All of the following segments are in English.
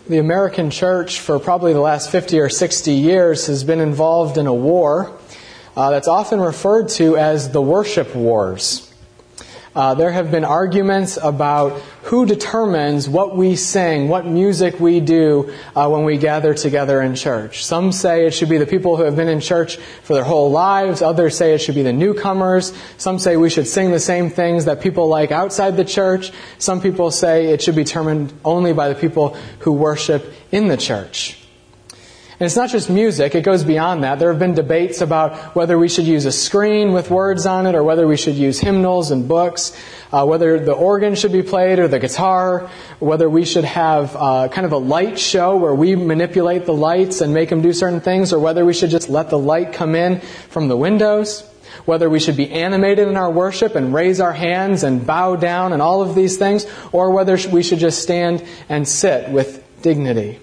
The American church for probably the last 50 or 60 years has been involved in a war that's often referred to as the worship wars. There have been arguments about who determines what we sing, what music we do when we gather together in church. Some say it should be the people who have been in church for their whole lives. Others say it should be the newcomers. Some say we should sing the same things that people like outside the church. Some people say it should be determined only by the people who worship in the church. And it's not just music, it goes beyond that. There have been debates about whether we should use a screen with words on it or whether we should use hymnals and books, whether the organ should be played or the guitar, whether we should have kind of a light show where we manipulate the lights and make them do certain things, or whether we should just let the light come in from the windows, whether we should be animated in our worship and raise our hands and bow down and all of these things, or whether we should just stand and sit with dignity.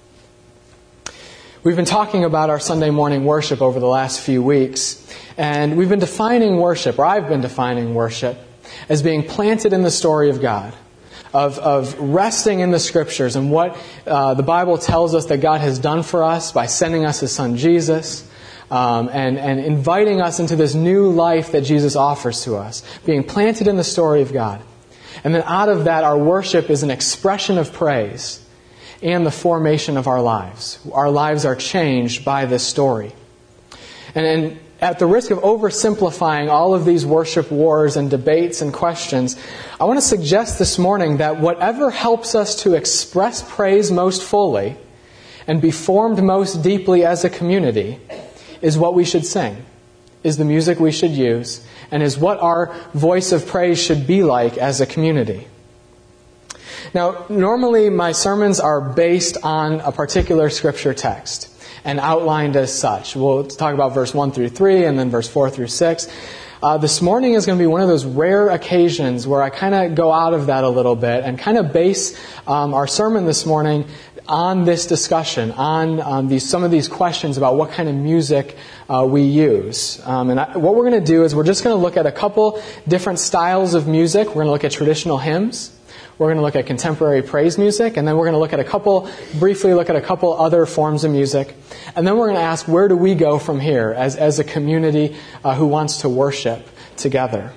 We've been talking about our Sunday morning worship over the last few weeks, and we've been defining worship, or I've been defining worship, as being planted in the story of God, of resting in the Scriptures and what the Bible tells us that God has done for us by sending us His Son Jesus, and inviting us into this new life that Jesus offers to us, being planted in the story of God. And then out of that, our worship is an expression of praise and the formation of our lives. Our lives are changed by this story. And at the risk of oversimplifying all of these worship wars and debates and questions, I want to suggest this morning that whatever helps us to express praise most fully and be formed most deeply as a community is what we should sing, is the music we should use, and is what our voice of praise should be like as a community. Now, normally my sermons are based on a particular scripture text and outlined as such. We'll talk about verse 1 through 3 and then verse 4 through 6. This morning is going to be one of those rare occasions where I kind of go out of that a little bit and kind of base our sermon this morning on this discussion, on some of these questions about what kind of music we use. What we're going to do is we're just going to look at a couple different styles of music. We're going to look at traditional hymns. We're going to look at contemporary praise music, and then we're going to briefly look at a couple other forms of music. And then we're going to ask, where do we go from here as a community who wants to worship together?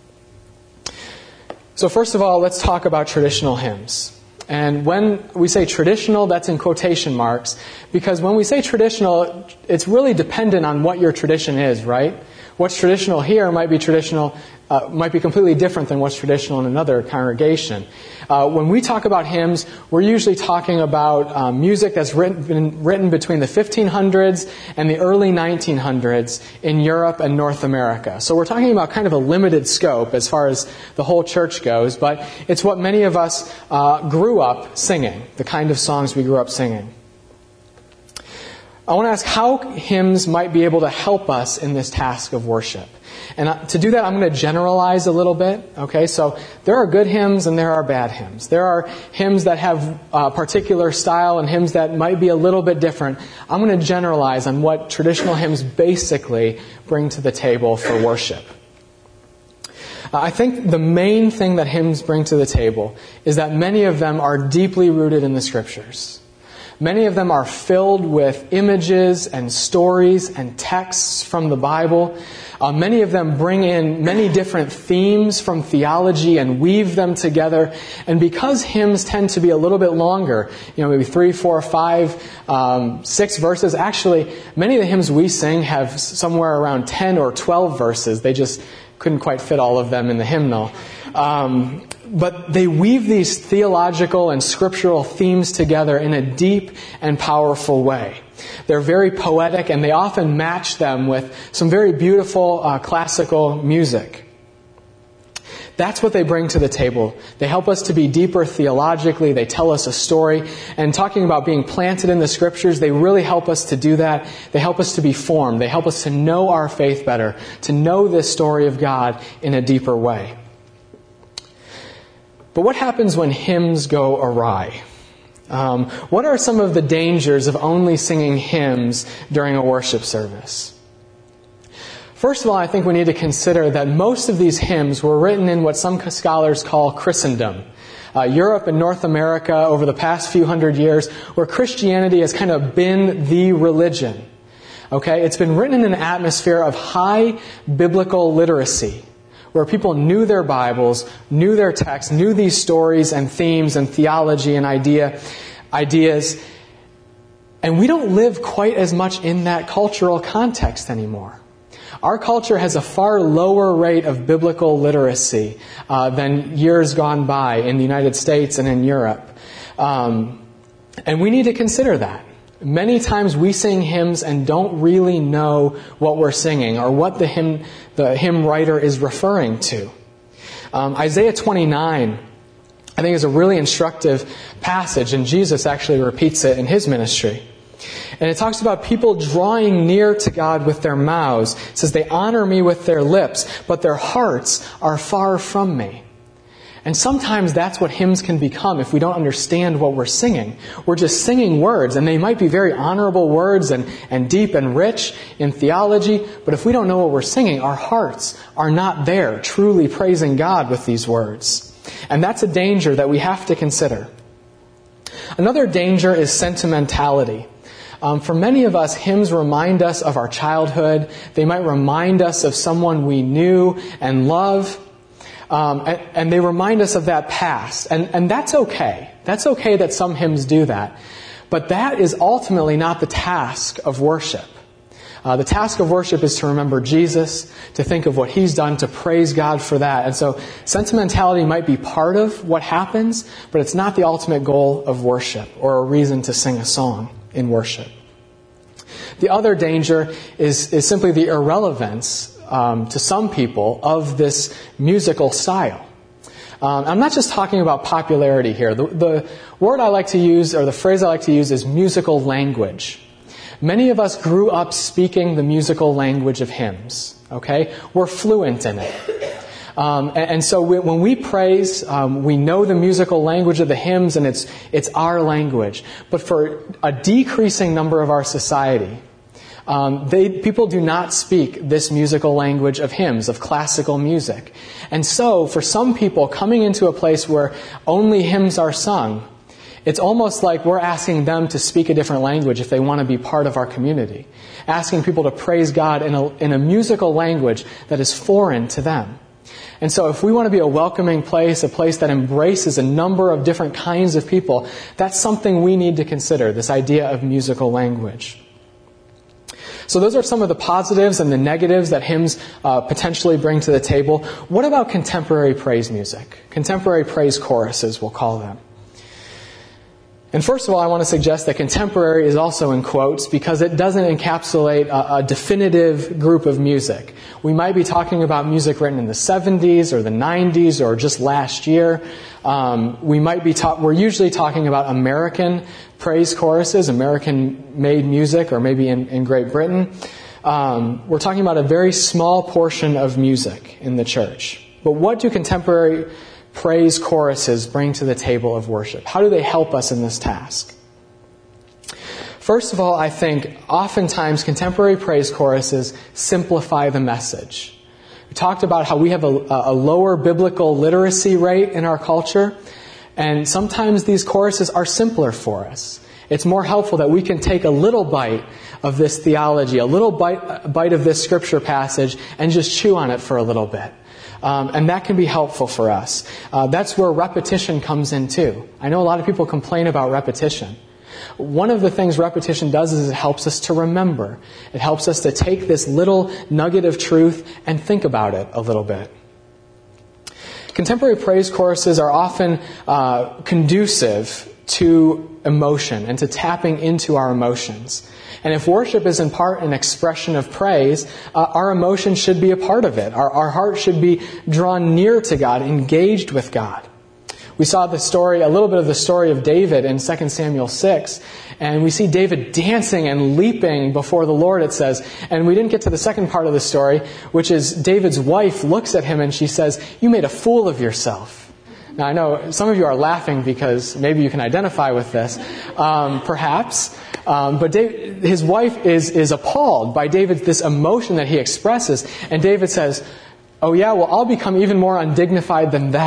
So first of all, let's talk about traditional hymns. And when we say traditional, that's in quotation marks, because when we say traditional, it's really dependent on what your tradition is, right? What's traditional here might be completely different than what's traditional in another congregation. When we talk about hymns, we're usually talking about music that's been written between the 1500s and the early 1900s in Europe and North America. So we're talking about kind of a limited scope as far as the whole church goes, but it's what many of us grew up singing, the kind of songs we grew up singing. I want to ask how hymns might be able to help us in this task of worship. And to do that, I'm going to generalize a little bit. Okay, so there are good hymns and there are bad hymns. There are hymns that have a particular style and hymns that might be a little bit different. I'm going to generalize on what traditional hymns basically bring to the table for worship. I think the main thing that hymns bring to the table is that many of them are deeply rooted in the Scriptures. Many of them are filled with images and stories and texts from the Bible. Many of them bring in many different themes from theology and weave them together. And because hymns tend to be a little bit longer, maybe 3, 4, 5, 6 verses. Actually, many of the hymns we sing have somewhere around 10 or 12 verses. They just couldn't quite fit all of them in the hymnal. But they weave these theological and scriptural themes together in a deep and powerful way. They're very poetic, and they often match them with some very beautiful classical music. That's what they bring to the table. They help us to be deeper theologically. They tell us a story. And talking about being planted in the Scriptures, they really help us to do that. They help us to be formed. They help us to know our faith better, to know this story of God in a deeper way. But what happens when hymns go awry? What are some of the dangers of only singing hymns during a worship service? First of all, I think we need to consider that most of these hymns were written in what some scholars call Christendom. Europe and North America over the past few hundred years, where Christianity has kind of been the religion. Okay, it's been written in an atmosphere of high biblical literacy, where people knew their Bibles, knew their texts, knew these stories and themes and theology and ideas. And we don't live quite as much in that cultural context anymore. Our culture has a far lower rate of biblical literacy than years gone by in the United States and in Europe. And we need to consider that. Many times we sing hymns and don't really know what we're singing or what the hymn writer is referring to. Isaiah 29, I think, is a really instructive passage, and Jesus actually repeats it in his ministry. And it talks about people drawing near to God with their mouths. It says, they honor me with their lips, but their hearts are far from me. And sometimes that's what hymns can become if we don't understand what we're singing. We're just singing words, and they might be very honorable words and deep and rich in theology, but if we don't know what we're singing, our hearts are not there, truly praising God with these words. And that's a danger that we have to consider. Another danger is sentimentality. For many of us, hymns remind us of our childhood. They might remind us of someone we knew and love. And they remind us of that past. And that's okay. That's okay that some hymns do that. But that is ultimately not the task of worship. The task of worship is to remember Jesus, to think of what He's done, to praise God for that. And so sentimentality might be part of what happens, but it's not the ultimate goal of worship or a reason to sing a song in worship. The other danger is simply the irrelevance to some people of this musical style. I'm not just talking about popularity here. The word I like to use, or the phrase I like to use, is musical language. Many of us grew up speaking the musical language of hymns. Okay? We're fluent in it. And so when we praise, we know the musical language of the hymns, and it's our language. But for a decreasing number of our society, people do not speak this musical language of hymns, of classical music. And so, for some people, coming into a place where only hymns are sung, it's almost like we're asking them to speak a different language if they want to be part of our community. Asking people to praise God in a musical language that is foreign to them. And so if we want to be a welcoming place, a place that embraces a number of different kinds of people, that's something we need to consider, this idea of musical language. So those are some of the positives and the negatives that hymns potentially bring to the table. What about contemporary praise music? Contemporary praise choruses, we'll call them. And first of all, I want to suggest that contemporary is also in quotes because it doesn't encapsulate a definitive group of music. We might be talking about music written in the 70s or the 90s or just last year. We're usually talking about American praise choruses, American-made music, or maybe in Great Britain. We're talking about a very small portion of music in the church. But what do contemporary praise choruses bring to the table of worship? How do they help us in this task? First of all, I think oftentimes contemporary praise choruses simplify the message. We talked about how we have a lower biblical literacy rate in our culture, and sometimes these choruses are simpler for us. It's more helpful that we can take a little bite of this theology, a little bite of this scripture passage, and just chew on it for a little bit. And that can be helpful for us. That's where repetition comes in too. I know a lot of people complain about repetition. One of the things repetition does is it helps us to remember. It helps us to take this little nugget of truth and think about it a little bit. Contemporary praise choruses are often conducive to emotion and to tapping into our emotions. And if worship is in part an expression of praise, our emotion should be a part of it. Our heart should be drawn near to God, engaged with God. We saw a little bit of the story of David in 2 Samuel 6, and we see David dancing and leaping before the Lord, it says. And we didn't get to the second part of the story, which is David's wife looks at him and she says, "You made a fool of yourself." Now, I know some of you are laughing because maybe you can identify with this, perhaps. But his wife is appalled by this emotion that he expresses. And David says, "Oh yeah, well, I'll become even more undignified than that.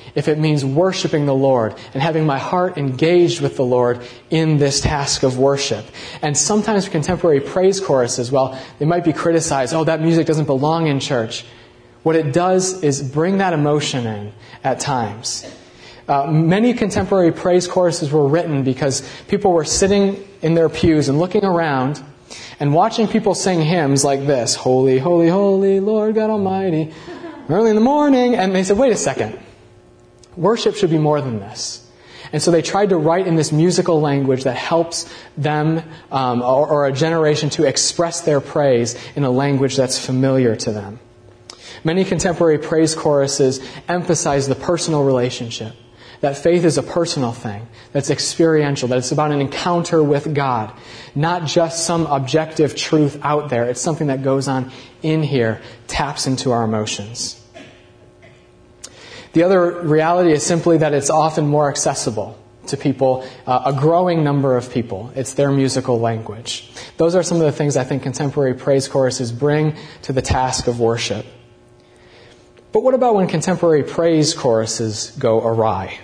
if it means worshiping the Lord and having my heart engaged with the Lord in this task of worship. And sometimes contemporary praise choruses, well, they might be criticized, oh, that music doesn't belong in church. What it does is bring that emotion in at times. Many contemporary praise choruses were written because people were sitting in their pews and looking around and watching people sing hymns like this, Holy, holy, holy, Lord God Almighty, early in the morning. And they said, wait a second, worship should be more than this. And so they tried to write in this musical language that helps them or a generation to express their praise in a language that's familiar to them. Many contemporary praise choruses emphasize the personal relationship, that faith is a personal thing, that's experiential, that it's about an encounter with God, not just some objective truth out there. It's something that goes on in here, taps into our emotions. The other reality is simply that it's often more accessible to people, a growing number of people. It's their musical language. Those are some of the things I think contemporary praise choruses bring to the task of worship. But what about when contemporary praise choruses go awry?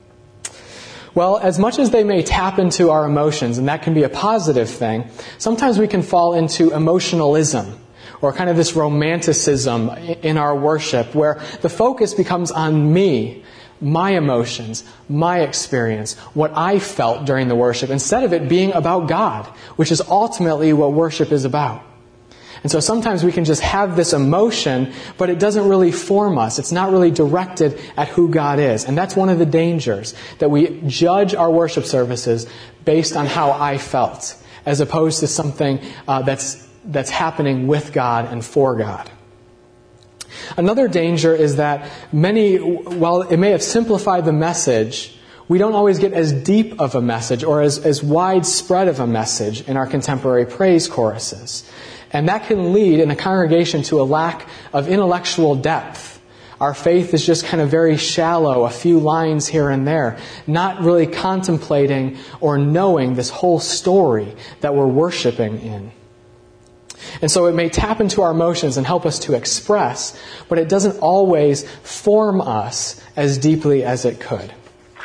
Well, as much as they may tap into our emotions, and that can be a positive thing, sometimes we can fall into emotionalism, or kind of this romanticism in our worship, where the focus becomes on me, my emotions, my experience, what I felt during the worship, instead of it being about God, which is ultimately what worship is about. And so sometimes we can just have this emotion, but it doesn't really form us. It's not really directed at who God is. And that's one of the dangers, that we judge our worship services based on how I felt, as opposed to something that's happening with God and for God. Another danger is that while it may have simplified the message, we don't always get as deep of a message or as widespread of a message in our contemporary praise choruses. And that can lead in a congregation to a lack of intellectual depth. Our faith is just kind of very shallow, a few lines here and there, not really contemplating or knowing this whole story that we're worshiping in. And so it may tap into our emotions and help us to express, but it doesn't always form us as deeply as it could.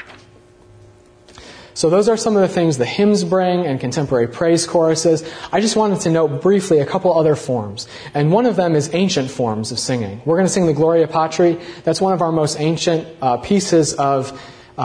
So those are some of the things the hymns bring and contemporary praise choruses. I just wanted to note briefly a couple other forms. And one of them is ancient forms of singing. We're going to sing the Gloria Patri. That's one of our most ancient pieces of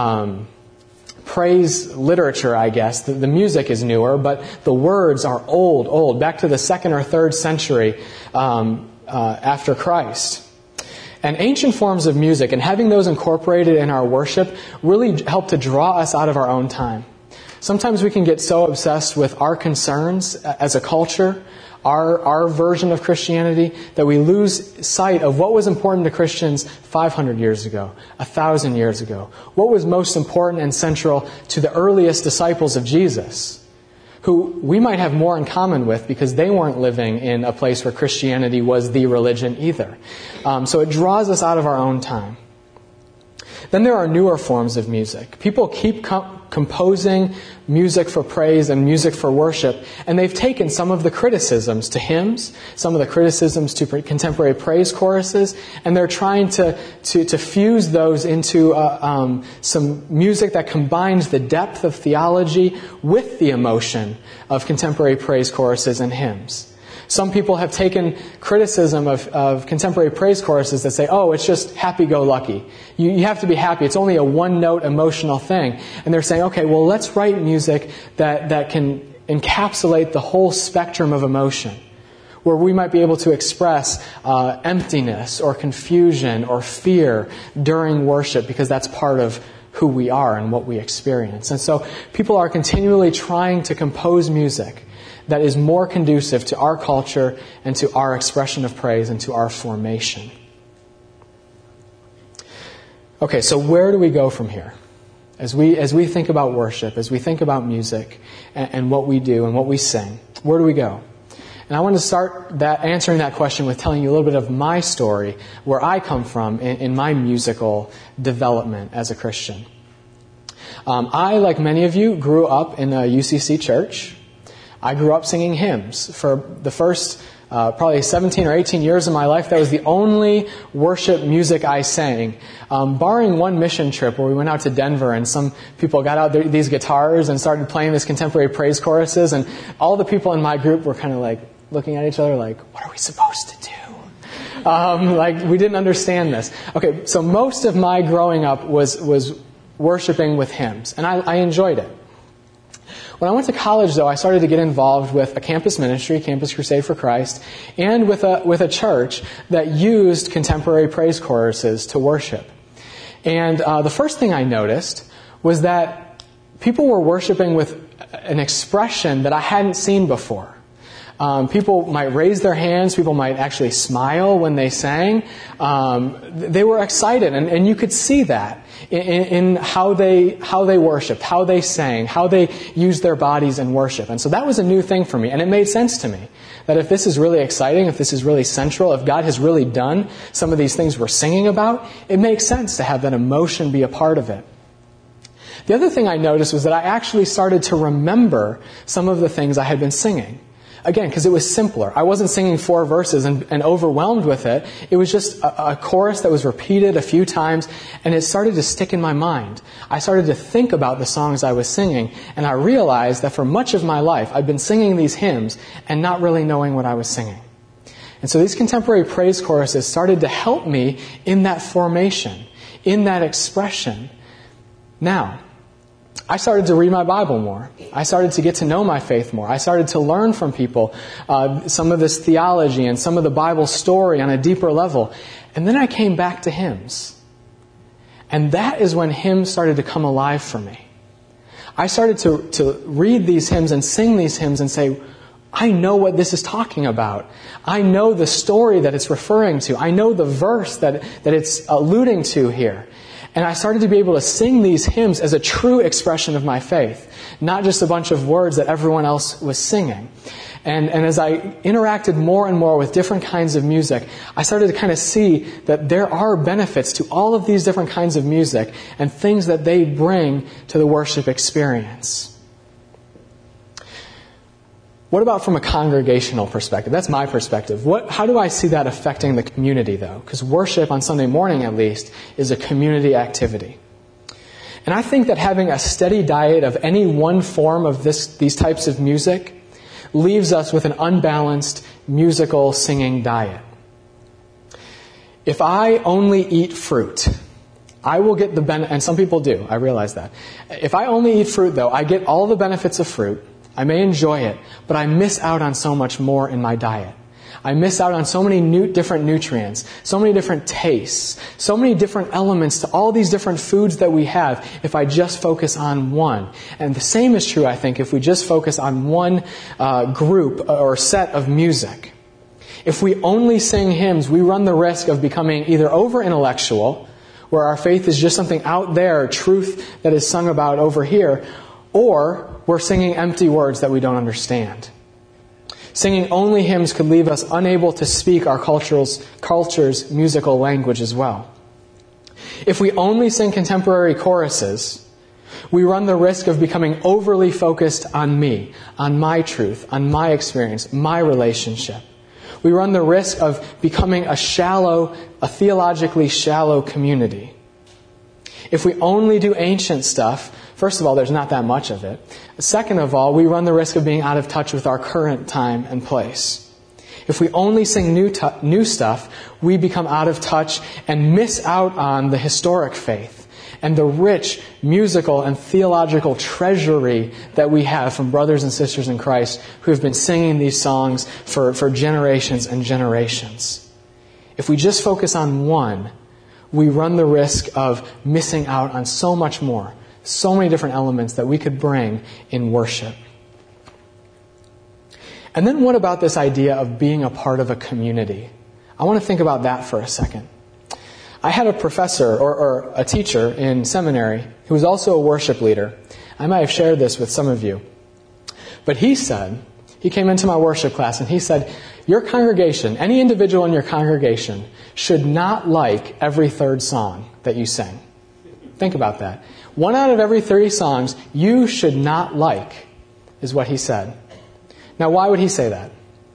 praise literature, I guess. The music is newer, but the words are old, back to the 2nd or 3rd century after Christ. And ancient forms of music, and having those incorporated in our worship, really help to draw us out of our own time. Sometimes we can get so obsessed with our concerns as a culture, our version of Christianity, that we lose sight of what was important to Christians 500 years ago, 1,000 years ago. What was most important and central to the earliest disciples of Jesus, who we might have more in common with because they weren't living in a place where Christianity was the religion either. So it draws us out of our own time. Then there are newer forms of music. People keep composing music for praise and music for worship, and they've taken some of the criticisms to hymns, some of the criticisms to contemporary praise choruses, and they're trying to fuse those into some music that combines the depth of theology with the emotion of contemporary praise choruses and hymns. Some people have taken criticism of contemporary praise choruses that say, oh, it's just happy-go-lucky. You have to be happy. It's only a one-note emotional thing. And they're saying, okay, well, let's write music that can encapsulate the whole spectrum of emotion, where we might be able to express emptiness or confusion or fear during worship, because that's part of who we are and what we experience. And so people are continually trying to compose music that is more conducive to our culture and to our expression of praise and to our formation. Okay, so where do we go from here? As we think about worship, as we think about music and what we do and what we sing, where do we go? And I want to start answering that question with telling you a little bit of my story, where I come from in my musical development as a Christian. I, like many of you, grew up in a UCC church. I grew up singing hymns. For the first probably 17 or 18 years of my life, that was the only worship music I sang. Barring one mission trip where we went out to Denver and some people got out these guitars and started playing this contemporary praise choruses, and all the people in my group were kind of like looking at each other like, what are we supposed to do? Like we didn't understand this. Okay, so most of my growing up was worshiping with hymns, and I enjoyed it. When I went to college, though, I started to get involved with a campus ministry, Campus Crusade for Christ, and with a church that used contemporary praise choruses to worship. And the first thing I noticed was that people were worshiping with an expression that I hadn't seen before. People might raise their hands. People might actually smile when they sang. They were excited, and you could see that in how they worshiped, how they sang, how they used their bodies in worship. And so that was a new thing for me, and it made sense to me that if this is really exciting, if this is really central, if God has really done some of these things we're singing about, it makes sense to have that emotion be a part of it. The other thing I noticed was that I actually started to remember some of the things I had been singing. Again, because it was simpler. I wasn't singing 4 verses and overwhelmed with it. It was just a chorus that was repeated a few times, and it started to stick in my mind. I started to think about the songs I was singing, and I realized that for much of my life, I'd been singing these hymns and not really knowing what I was singing. And so these contemporary praise choruses started to help me in that formation, in that expression. Now, I started to read my Bible more. I started to get to know my faith more. I started to learn from people some of this theology and some of the Bible story on a deeper level. And then I came back to hymns. And that is when hymns started to come alive for me. I started to read these hymns and sing these hymns and say, I know what this is talking about. I know the story that it's referring to. I know the verse that it's alluding to here. And I started to be able to sing these hymns as a true expression of my faith, not just a bunch of words that everyone else was singing. And as I interacted more and more with different kinds of music, I started to kind of see that there are benefits to all of these different kinds of music and things that they bring to the worship experience. What about from a congregational perspective? That's my perspective. How do I see that affecting the community, though? Because worship, on Sunday morning at least, is a community activity. And I think that having a steady diet of any one form of these types of music leaves us with an unbalanced musical singing diet. If I only eat fruit, I will get the benefit, and some people do, I realize that. If I only eat fruit, though, I get all the benefits of fruit. I may enjoy it, but I miss out on so much more in my diet. I miss out on so many different nutrients, so many different tastes, so many different elements to all these different foods that we have if I just focus on one. And the same is true, I think, if we just focus on one group or set of music. If we only sing hymns, we run the risk of becoming either over-intellectual, where our faith is just something out there, truth that is sung about over here, or we're singing empty words that we don't understand. Singing only hymns could leave us unable to speak our culture's musical language as well. If we only sing contemporary choruses, we run the risk of becoming overly focused on me, on my truth, on my experience, my relationship. We run the risk of becoming a theologically shallow community. If we only do ancient stuff, first of all, there's not that much of it. Second of all, we run the risk of being out of touch with our current time and place. If we only sing new stuff, we become out of touch and miss out on the historic faith and the rich musical and theological treasury that we have from brothers and sisters in Christ who have been singing these songs for generations and generations. If we just focus on one, we run the risk of missing out on so much more, so many different elements that we could bring in worship. And then what about this idea of being a part of a community? I want to think about that for a second. I had a professor or a teacher in seminary who was also a worship leader. I might have shared this with some of you. But he came into my worship class and he said, your congregation, any individual in your congregation, should not like every third song that you sing. Think about that. 1 out of every 3 songs you should not like, is what he said. Now, why would he say that?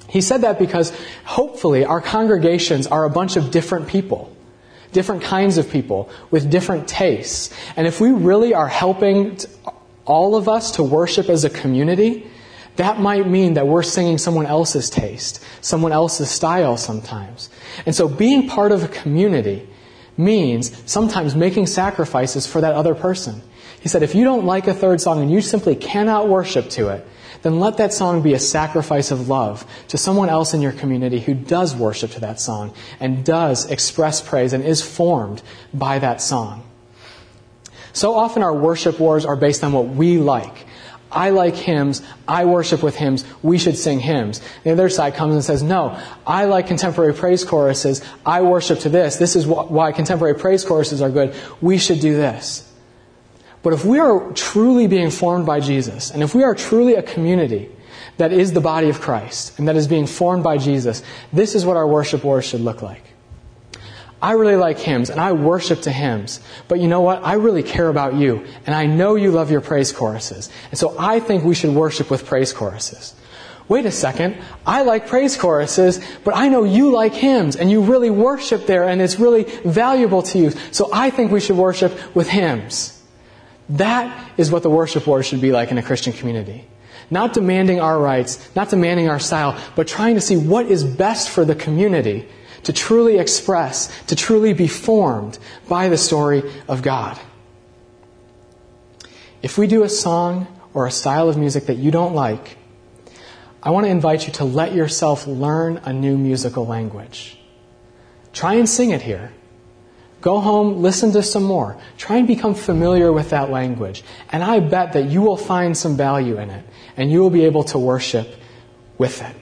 He said that because hopefully our congregations are a bunch of different people, different kinds of people with different tastes. And if we really are helping all of us to worship as a community, that might mean that we're singing someone else's taste, someone else's style sometimes. And so being part of a community means sometimes making sacrifices for that other person. He said, if you don't like a third song and you simply cannot worship to it, then let that song be a sacrifice of love to someone else in your community who does worship to that song and does express praise and is formed by that song. So often our worship wars are based on what we like. I like hymns, I worship with hymns, we should sing hymns. The other side comes and says, no, I like contemporary praise choruses, I worship to this is why contemporary praise choruses are good, we should do this. But if we are truly being formed by Jesus, and if we are truly a community that is the body of Christ, and that is being formed by Jesus, this is what our worship wars should look like. I really like hymns, and I worship to hymns. But you know what? I really care about you, and I know you love your praise choruses. And so I think we should worship with praise choruses. Wait a second, I like praise choruses, but I know you like hymns, and you really worship there, and it's really valuable to you. So I think we should worship with hymns. That is what the worship wars should be like in a Christian community. Not demanding our rights, not demanding our style, but trying to see what is best for the community to truly express, to truly be formed by the story of God. If we do a song or a style of music that you don't like, I want to invite you to let yourself learn a new musical language. Try and sing it here. Go home, listen to some more. Try and become familiar with that language. And I bet that you will find some value in it, and you will be able to worship with it.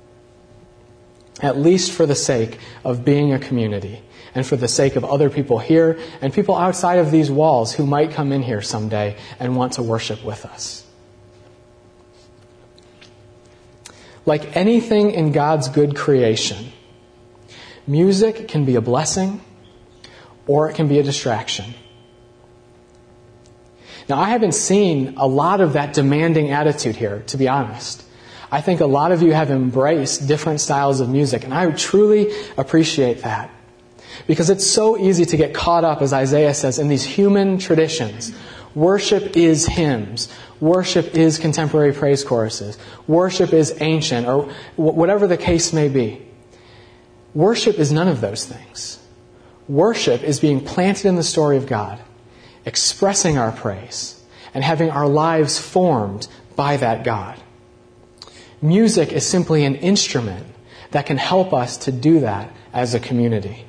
At least for the sake of being a community, and for the sake of other people here, and people outside of these walls who might come in here someday and want to worship with us. Like anything in God's good creation, music can be a blessing, or it can be a distraction. Now, I haven't seen a lot of that demanding attitude here, to be honest. I think a lot of you have embraced different styles of music, and I truly appreciate that. Because it's so easy to get caught up, as Isaiah says, in these human traditions. Worship is hymns. Worship is contemporary praise choruses. Worship is ancient, or whatever the case may be. Worship is none of those things. Worship is being planted in the story of God, expressing our praise, and having our lives formed by that God. Music is simply an instrument that can help us to do that as a community.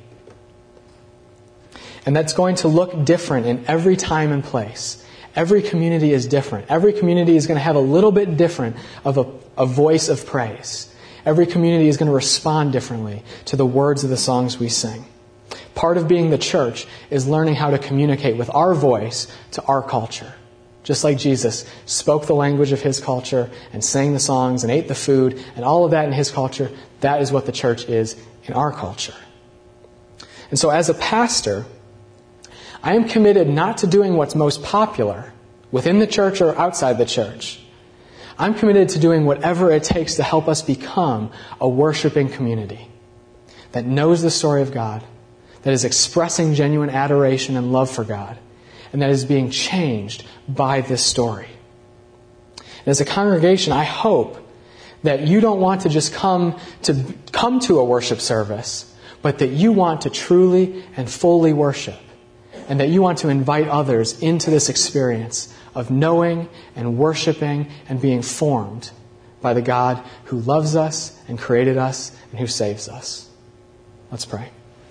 And that's going to look different in every time and place. Every community is different. Every community is going to have a little bit different of a voice of praise. Every community is going to respond differently to the words of the songs we sing. Part of being the church is learning how to communicate with our voice to our culture. Just like Jesus spoke the language of his culture and sang the songs and ate the food and all of that in his culture, that is what the church is in our culture. And so as a pastor, I am committed not to doing what's most popular within the church or outside the church. I'm committed to doing whatever it takes to help us become a worshiping community that knows the story of God, that is expressing genuine adoration and love for God, and that is being changed by this story. And as a congregation, I hope that you don't want to just come to a worship service, but that you want to truly and fully worship, and that you want to invite others into this experience of knowing and worshiping and being formed by the God who loves us and created us and who saves us. Let's pray.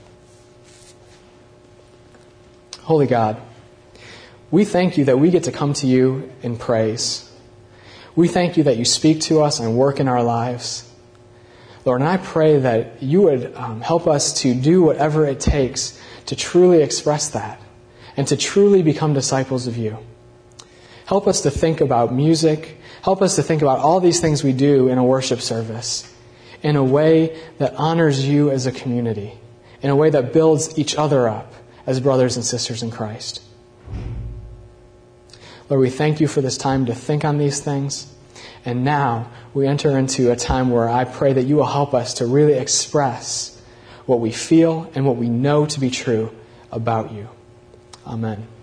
Holy God, we thank you that we get to come to you in praise. We thank you that you speak to us and work in our lives. Lord, and I pray that you would help us to do whatever it takes to truly express that and to truly become disciples of you. Help us to think about music. Help us to think about all these things we do in a worship service in a way that honors you as a community, in a way that builds each other up as brothers and sisters in Christ. Lord, we thank you for this time to think on these things. And now we enter into a time where I pray that you will help us to really express what we feel and what we know to be true about you. Amen.